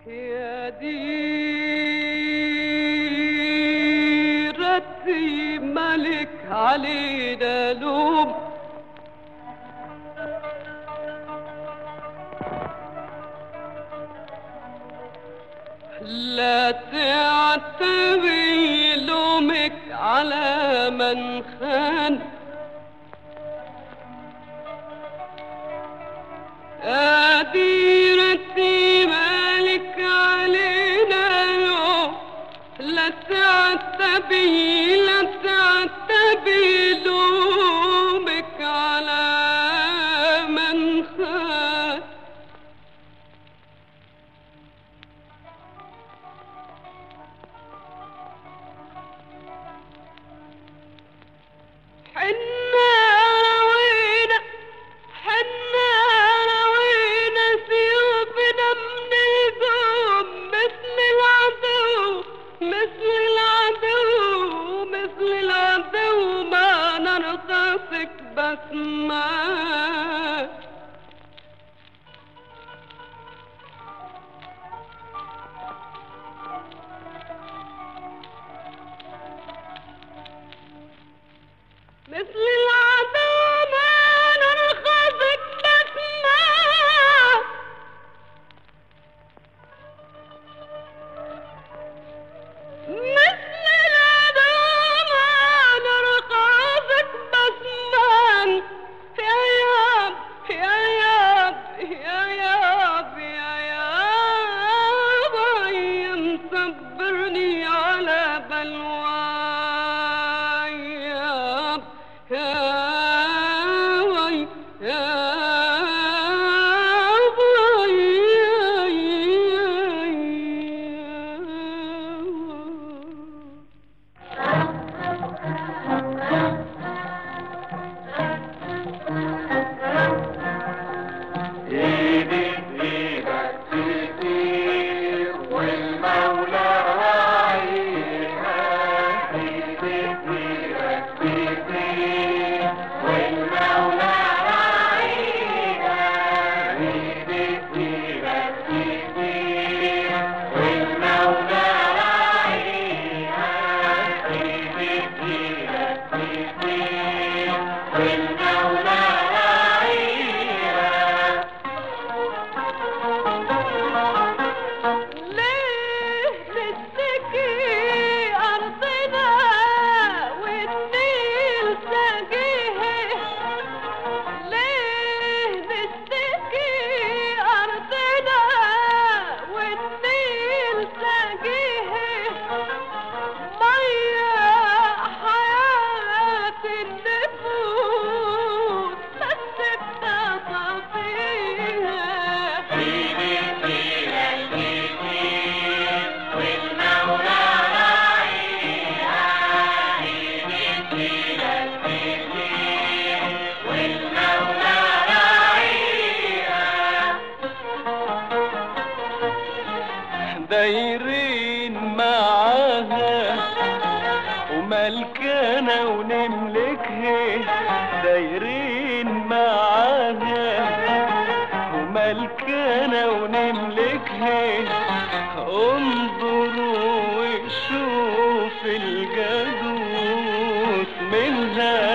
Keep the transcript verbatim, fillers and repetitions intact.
يا ديرتي ملك علينا لوم، لا تعتبي لومك على من خان. يا ديرتي مالك علينا لوم، لا تعتبي لا تعتبي لومك على من خان. حنا روينا حنا روينا سيوفنا من القوم، مثل العدو مثل العدو مثل العدو ما نرقصك بسمات. مثل العدو ما نرخصك بسمات. مثل العدو ما نرخصك بسمان. يا ياب يا ياب يا ياب يا ياب يا مصبرني على بلواي. ياب يا وي يا دايرين معاها وملكانا ونملكها. دايرين معاها وملكانا ونملكها. انظروا وشوف الجدوس منها